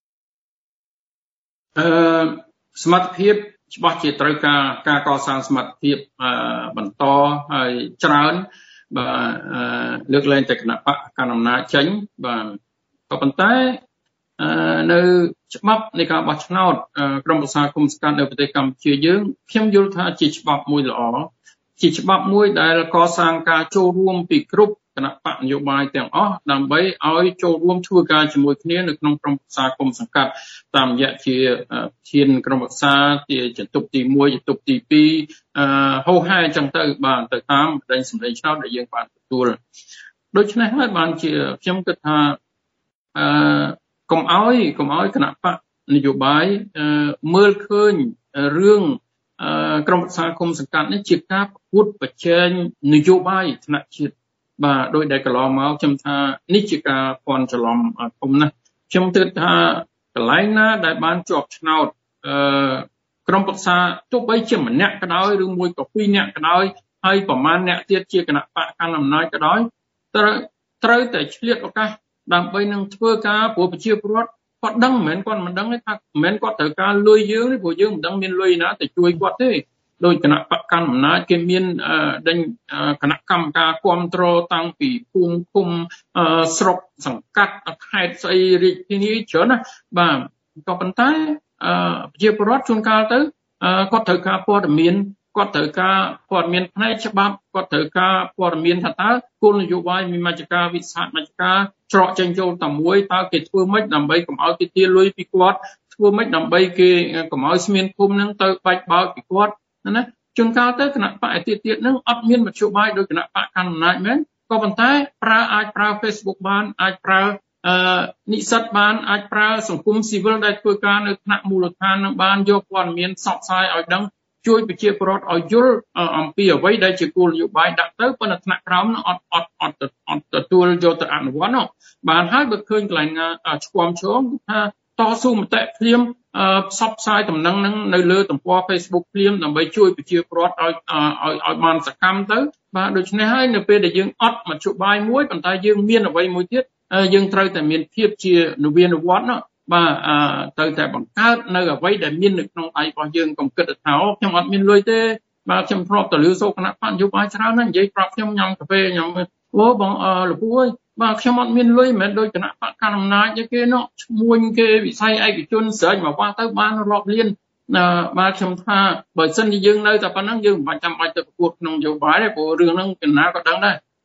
អឺសមត្ថភាពច្បាស់ជាត្រូវការការកសាងសមត្ថភាពបន្តហើយច្រើនបាទលើកលែងតែគណៈបកកណ្ដាលអំណាចចេញបាទក៏ប៉ុន្តែនៅច្បាប់នៃការបោះឆ្នោតក្រុមប្រឹក្សាគុំសង្កាត់នៅប្រទេសកម្ពុជាយើងខ្ញុំយល់ថាជាច្បាប់មួយល្អជាច្បាប់មួយដែលកសាងការចូលរួមពីគ្រប់គណៈបកនយោបាយទាំងអស់ដើម្បីឲ្យចូលរួមធ្វើការជាមួយគ្នានៅក្នុងក្រុមប្រឹក្សាគុំសង្កាត់តាមរយៈជាធានក្រុមប្រឹក្សាជាចតុបទី1ចតុបទី2អឺហោហែអញ្ចឹងទៅបាទទៅតាមបណ្ដាញសម្លេងឆ្នោតដែលយើងបានទទួលដូច្នេះហើយបានជាខ្ញុំគិតថាអឺកុំឲ្យកុំឲ្យគណៈបកនយោបាយមើលឃើញរឿងក្រុមប្រឹក្សាគុំសង្កាត់នេះជាការប្រកួតប្រជែងនយោបាយថ្នាក់ជាតិបាទដោយដែលកន្លងមកខ្ញុំថានេះជាការពន់ច្រឡំធំណាស់ខ្ញុំគិតថាកន្លែងណាដែលបានជាប់ឆ្នោតអឺក្រុមប្រឹក្សាទោះបីជាម្នាក់ក៏ដោយឬមួយក៏ពីរនាក់ក៏ដោយហើយប្រមាណអ្នកទៀតជាគណៈបកកណ្ដាលអំណាចក៏ដោយត្រូវត្រូវតែឆ្លៀតឱកាសដើម្បីនឹងធ្វើការព្រោះប្រជាពលរដ្ឋគាត់ដឹងមិនមែនគាត់មិនដឹងទេថាមិនមែនគាត់ត្រូវការលុយយើងទេព្រោះយើងមិនដឹងមានលុយណាទៅជួយគាត់ទេដោយគណៈបកកណ្ដាលអំណាចគេមានដេញគណៈកម្មការគ្រប់គ្រងតាំងពីភូមិឃុំស្រុកសង្កាត់ខេត្តស្អីរាជធានីច្រើនណាបាទក៏ប៉ុន្តែប្រជាពលរដ្ឋជួនកាលទៅគាត់ត្រូវការព័ត៌មានគាត់ត្រូវការព័ត៌មានផ្នែកច្បាប់គាត់ត្រូវការព័ត៌មានថាតើគោលនយោបាយមានមជ្ឈការវិសាស្ត្រមជ្ឈការច្រកចេញចូលតែមួយតើគេធ្វើម៉េចដើម្បីកុំឲ្យគេទាលុយពីគាត់ធ្វើម៉េចដើម្បីគេកុំឲ្យស្មានភូមិហ្នឹងទៅបាច់បោកពីគាត់ណាជួនកាលទៅគណៈបកឯទៀតទៀតហ្នឹងអត់មានមជ្ឈបាយដោយគណៈបកកណ្ដាលអំណាចមែនក៏ប៉ុន្តែប្រើអាចប្រើ Facebook បានអាចប្រើអឺនិស្សិតបានអាចប្រើសង្គមស៊ីវិលដែលធ្វើការនៅថ្នាក់មូលដ្ឋាននឹងបានយកព័ត៌មានផ្សព្វផ្សាយឲ្យដឹងជួយប្រជាពលរដ្ឋឲ្យយល់អំពីអ្វីដែលជាគោលនយោបាយដាក់ទៅប៉ុន្តែថ្នាក់ក្រោមអត់អត់អត់អត់ទទួលយកទៅអនុវត្តនោះបានហើយបើឃើញកន្លែងណាឆ្គាំឈរថាតស៊ូមតិភ្លាមផ្សព្វផ្សាយដំណឹងហ្នឹងនៅលើទំព័រ Facebook ភ្លាមដើម្បីជួយប្រជាពលរដ្ឋឲ្យឲ្យឲ្យបានសកម្មទៅបាទដូច្នេះហើយនៅពេលដែលយើងអត់មជ្ឈបាយមួយប៉ុន្តែយើងមានអ្វីមួយទៀតយើងត្រូវតែមានភាពជានវានុវត្តន៍នោះបាទត្រូវតែបង្កើតនៅអ្វីដែលមាននៅក្នុងដៃរបស់យើងកុំគិតថាអូខ្ញុំអត់មានលុយទេបាទខ្ញុំធ្លាប់ទៅលើសូគណៈបកនយោបាយច្រើនណាស់និយាយប្រាប់ខ្ញុំញ៉ាំកាហ្វេញ៉ាំអូបងលពូអើយបាទខ្ញុំអត់មានលុយមិនមែនដូចគណៈបកកណ្ដាលអំណាចទេគេនោះឈ្មួញគេវិស័យឯកជនស្រេចមកវាស់ទៅបានរាប់លានបាទខ្ញុំថាបើសិនជាយើងនៅតែប៉ុណ្ណឹងយើងមិនបាច់ចាំបាច់ទៅប្រកួតក្នុងនយោបាយទេព្រោះរឿងហ្នឹងកណ្ដាលក៏ដឹងដែរ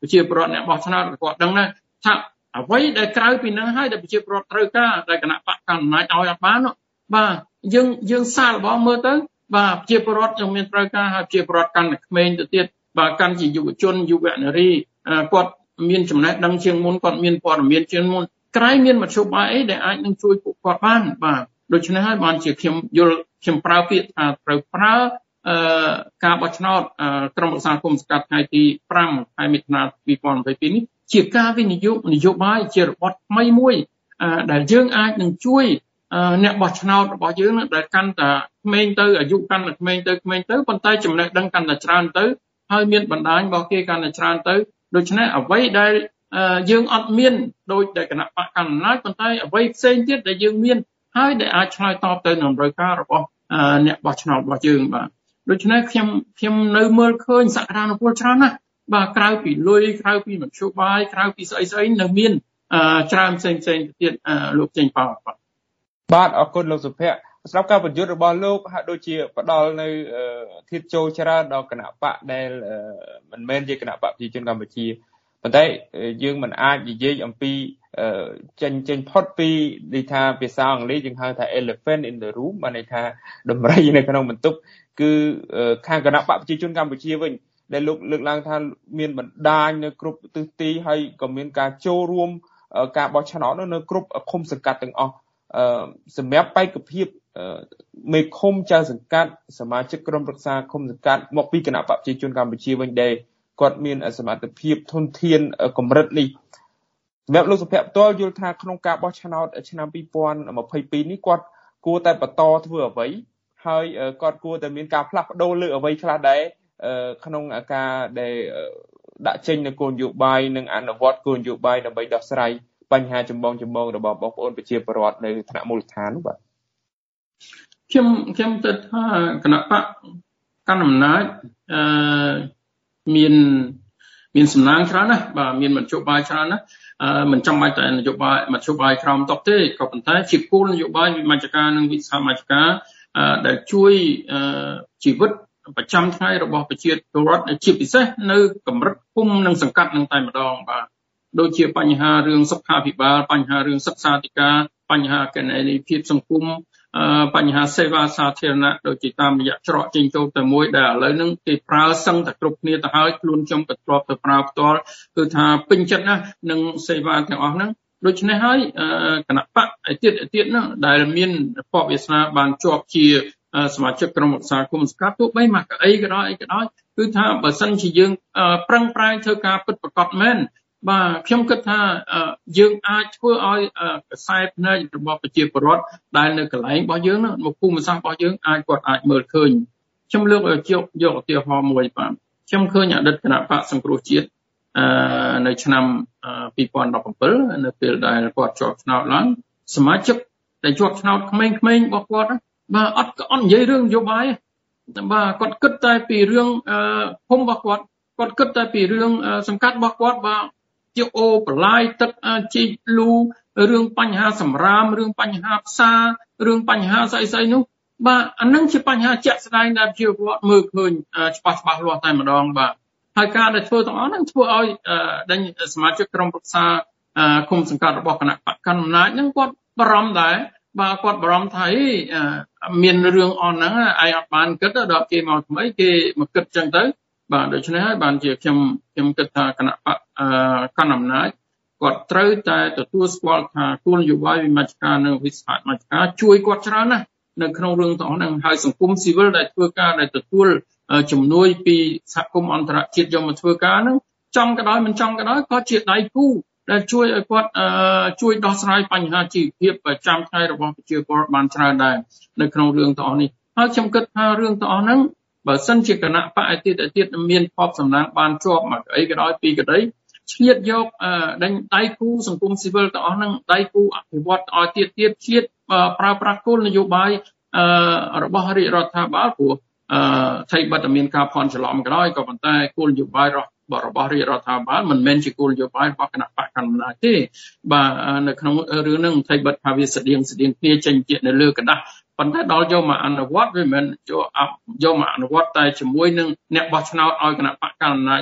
ប្រជាពលរដ្ឋអ្នកបោះឆ្នោតគាត់ដឹងណាថាអ្វីដែលក្រៅពីនឹងហើយដែលប្រជាពលរដ្ឋត្រូវការដែលគណៈបកកណ្ដាលអំណាចឲ្យអត់បានបាទយើងយើងសាកល្បងមើលទៅបាទប្រជាពលរដ្ឋយើងមានត្រូវការហើយប្រជាពលរដ្ឋកាន់តែក្មេងទៅទៀតបាទកាន់ជាយុវជនយុវនារីគាត់មានចំណេះដឹងជាងមុនគាត់មានព័ត៌មានជាងមុនក្រែងមានមធ្យោបាយអីដែលអាចនឹងជួយពួកគាត់បានបាទដូច្នេះហើយបានជាខ្ញុំយល់ខ្ញុំប្រើពាក្យថាត្រូវប្រើអឺការបោះឆ្នោតក្រុមប្រឹក្សាគុំសង្កាត់ថ្ងៃទី5ខែមិថុនា ពីរពាន់ยี่สิบពីរនេះជាការវិនិយោគនយោបាយជារបបថ្មីមួយដែលយើងអាចនឹងជួយអ្នកបោះឆ្នោតរបស់យើងដែលកាន់តែក្មេងទៅអាយុកាន់តែក្មេងទៅក្មេងទៅប៉ុន្តែចំណេះដឹងកាន់តែច្រើនទៅហើយមានបណ្ដាញរបស់គេកាន់តែច្រើនទៅដូច្នេះអ្វីដែលយើងអត់មានដោយតែគណៈបកកណ្ដាលអំណាចប៉ុន្តែអ្វីផ្សេងទៀតដែលយើងមានហើយដែលអាចឆ្លើយតបទៅនឹងតម្រូវការរបស់អ្នកបោះឆ្នោតរបស់យើងបាទដូច្នេះខ្ញុំខ្ញុំនៅមើលឃើញសក្តានុពលច្រើនណាស់បាទក្រៅពីលុយក្រៅពីមធ្យោបាយក្រៅពីស្អីស្អីនៅមានច្រើនផ្សេងផ្សេងទៀតលោកចេញប៉ោបាទបាទអរគុណលោកសុភ័ក្រស្រាប់ការបញ្យុទ្ធរបស់លោកហាក់ដូចជាផ្ដល់នៅធៀបចូលច្រើនដល់គណៈបកដែលមិនមែនជាគណៈបកប្រជាជនកម្ពុជាប៉ុន្តែយើងមិនអាចនិយាយអំពីចេញចេញផុតពីនិយាយថាភាសាអង់គ្លេសយើងហៅថា elephant in the room បានន័យថាដំរីនៅក្នុងបន្ទប់គឺខាងគណៈបកប្រជាជនកម្ពុជាវិញដែលលោកលើកឡើងថាមានបណ្ដាញនៅគ្រប់ទិសទីហើយក៏មានការចូលរួមការបោះឆ្នោតនៅគ្រប់ឃុំសង្កាត់ទាំងអស់សម្រាប់បេក្ខភាពមេឃុំចៅសង្កាត់សមាជិកក្រុមប្រឹក្សាឃុំសង្កាត់មកពីគណៈបកប្រជាជនកម្ពុជាវិញដែលគាត់មានសមត្ថភាពធនធានកម្រិតនេះសម្រាប់លោកសុភ័ក្រផ្ទាល់យល់ថាក្នុងការបោះឆ្នោតឆ្នាំពីរពាន់ยี่สิบពីរនេះគាត់គួរតែបន្តធ្វើអ្វីហើយគាត់គួរតែមានការផ្លាស់ប្ដូរលើអ្វីខ្លះដែរក្នុងការដែលដាក់ចេញនូវគោលនយោបាយនិងអនុវត្តគោលនយោបាយដើម្បីដោះស្រាយបញ្ហាចម្បងចម្បងរបស់បងប្អូនប្រជាពលរដ្ឋនៅថ្នាក់មូលដ្ឋាននោះបាទខ្ញុំខ្ញុំគិតថាគណៈបកកណ្ដាលអំណាចអឺមានមានសំណាងច្រើនណាស់បាទមានមធ្យោបាយច្រើនណាស់អឺមិនចាំបាច់តែនយោបាយមធ្យោបាយក្រោមតបទេក៏ប៉ុន្តែជាគោលនយោបាយវិមជ្ឈការនិងវិសាមជ្ឈការដែលជួយជីវិតប្រចាំថ្ងៃរបស់ប្រជាពលរដ្ឋជាពិសេសនៅកម្រិតភូមិនិងសង្កាត់នឹងតែម្ដងបាទដូចជាបញ្ហារឿងសុខាភិបាលបញ្ហារឿងសិក្សាធិការបញ្ហាគណនេយ្យភាពសង្គមបញ្ហាសេវាសាធារណៈដូចជាតាមរយៈច្រកចេញចូលទៅមួយដែលឥឡូវហ្នឹងគេប្រើសឹងតែគ្រប់គ្នាទៅហើយខ្លួនខ្ញុំក៏ធ្លាប់ទៅប្រើផ្ទាល់គឺថាពេញចិត្តណាស់នឹងសេវាទាំងអស់ហ្នឹងដូច្នេះហើយគណៈបកឯទៀតឯទៀតហ្នឹងដែលមានពពវាសនាបានជាប់ជាសមាជិកក្រុមប្រឹក្សាគុំសង្កាត់ទោះបីមកអីក៏ដោយអីក៏ដោយគឺថាបើសិនជាយើងប្រឹងប្រែងធ្វើការពិតប្រាកដមែនបាទខ្ញុំគិតថាយើងអាចធ្វើឲ្យកសែតភ្នែករបស់ប្រជាពលរដ្ឋដែលនៅកន្លែងរបស់យើងមកភូមិសាស្ត្ររបស់យើងអាចគាត់អាចមើលឃើញខ្ញុំលើកយកយកឧទាហរណ៍មួយបាទខ្ញុំឃើញអតីតគណៈបកសង្គ្រោះជាតិនៅឆ្នាំពីរពាន់ដប់ប្រាំនៅពេលដែលគាត់ជាប់ឆ្នោតឡើងសមាជិកដែលជាប់ឆ្នោតក្មេងៗរបស់គាត់បាទអត់អត់និយាយរឿងនយោបាយបាទគាត់គិតតែពីរឿងភូមិរបស់គាត់គាត់គិតតែពីរឿងសង្កាត់របស់គាត់បាទជាអូបន្លាយទឹកជីកលូរឿងបញ្ហាសម្រាមរឿងបញ្ហាផ្សាររឿងបញ្ហាស្អីស្អីនោះបាទអានឹងជាបញ្ហាជាក់ស្ដែងដែលប្រជាពលរដ្ឋមើលឃើញច្បាស់ច្បាស់លាស់តែម្ដងបាទហើយការដែលធ្វើទាំងអស់ហ្នឹងធ្វើឲ្យដែលសមាជិកក្រុមប្រឹក្សាគុំសង្កាត់របស់គណៈបកកណ្ដាលអំណាចហ្នឹងគាត់បារម្ភដែរបាទគាត់បារម្ភថាមានរឿងអនហ្នឹងឯងអត់បានគិតដល់គេមកថ្មីគេមកគិតចឹងទៅបាទដូច្នេះហើយបានជាខ្ញុំខ្ញុំគិតថាគណៈបកកណ្ដាលអំណាចគាត់ត្រូវតែទទួលស្គាល់ថាគោលនយោបាយវិមជ្ឈការនិងវិសាមជ្ឈការជួយគាត់ច្រើនណាស់នៅក្នុងរឿងទាំងអស់ហ្នឹងហើយសង្គមស៊ីវិលដែលធ្វើការដែលទទួលជំនួយពីសហគមន៍អន្តរជាតិយកមកធ្វើការហ្នឹងចង់ក៏ដោយមិនចង់ក៏ដោយក៏ជាដៃគូដែលជួយឲ្យគាត់ជួយដោះស្រាយបញ្ហាជីវភាពប្រចាំថ្ងៃរបស់ប្រជាពលរដ្ឋបានច្រើនដែរនៅក្នុងរឿងទាំងអស់នេះហើយខ្ញុំគិតថារឿងទាំងអស់ហ្នឹងបើសិនជាគណៈបកឯទៀតឯទៀតមានភ័ព្វសំណាងបានជាប់មកអីក៏ដោយពីក្តីឆ្លៀតយកដេញដៃគូសង្គមស៊ីវិលទាំងអស់ហ្នឹងដៃគូអភិវឌ្ឍឲ្យទៀតទៀតឆ្លៀតប្រើប្រាស់គោលនយោបាយរបស់រាជរដ្ឋាភិបាលព្រោះថៃបិទតែមានការផន់ច្រឡំក៏ដោយក៏ប៉ុន្តែគោលនយោបាយរបស់រាជរដ្ឋាភិបាលមិនមែនជាគោលនយោបាយរបស់គណៈបកកណ្ដាលអំណាចទេបាទនៅក្នុងរឿងហ្នឹងថៃបិទថាវាស្តៀងស្តៀងគ្នាចេញជានៅលើกระดาษប៉ុន្តែដល់យកមកអនុវត្តវាមិនយកយកមកអនុវត្តតែជាមួយនឹងអ្នកបោះឆ្នោតឲ្យគណៈបកកណ្ដាលអំណាចណា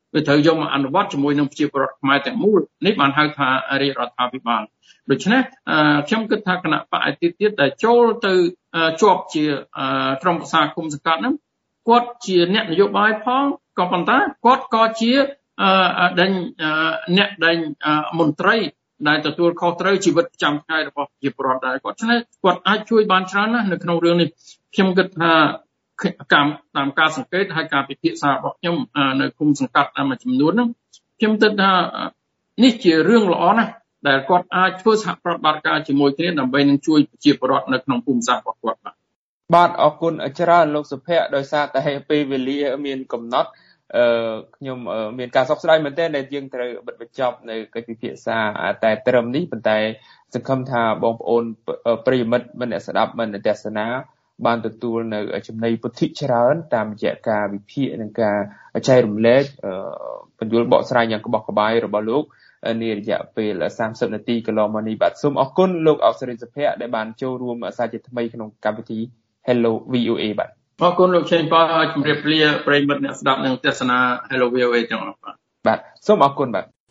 វាត្រូវយកមកអនុវត្តជាមួយនឹងប្រជាពលរដ្ឋខ្មែរទាំងមូលនេះបានហៅថារាជរដ្ឋាភិបាលដូច្នេះខ្ញុំគិតថាគណៈបកឯទៀតទៀតដែលចូលទៅជាប់ជាក្រុមប្រឹក្សាគុំសង្កាត់ហ្នឹងគាត់ជាអ្នកនយោបាយផងក៏ប៉ុន្តែគាត់ក៏ជាដេញអ្នកដេញមន្ត្រីដែលទទួលខុសត្រូវជីវិតប្រចាំថ្ងៃរបស់ប្រជាពលរដ្ឋដែរគាត់ឆ្នេះគាត់អាចជួយបានច្រើនណាស់នៅក្នុងរឿងនេះខ្ញុំគិតថាកម្មតាមការសង្កេតហើយការពិភាក្សារបស់ខ្ញុំនៅគុំសង្កាត់មួយចំនួនហ្នឹងខ្ញុំគិតថានេះជារឿងល្អណាស់ដែលគាត់អាចធ្វើសហប្រតិបត្តិការជាមួយគ្នាដើម្បីនឹងជួយប្រជាពលរដ្ឋនៅក្នុងភូមិសាស្ត្ររបស់គាត់បាទបាទអរគុណច្រើនលោកសុភ័ក្រដោយសារតែពេលវេលាមានកំណត់អឺខ្ញុំមានការសោកស្ដាយមែនទែនដែលយើងត្រូវបិទបញ្ចប់នៅកិច្ចពិភាក្សាតែត្រឹមនេះប៉ុន្តែសង្ឃឹមថាបងប្អូនប្រិយមិត្តមិនអ្នកស្ដាប់មិនទស្សនាបានទទួលនៅចំណីពុទ្ធិច្រើនតាមរយៈការវិភាគនិងការចែករំលែកបញ្យលបកស្រាយយ៉ាងក្បោះក្បាយរបស់លោកនារយៈពេលសាមសិបនាទីកន្លងមកនេះបាទសូមអរគុណលោកអុកសេរីសុភ័ក្រដែលបានចូលរួមសាជាថ្មីក្នុងកម្មវិធី Hello វី អូ เอ បាទអរគុណលោកឆេងប៉ាជម្រាបលាប្រិយមិត្តអ្នកស្ដាប់និងទស្សនា Hello វី អូ เอ ទាំងអស់បាទបាទសូមអរគុណបាទ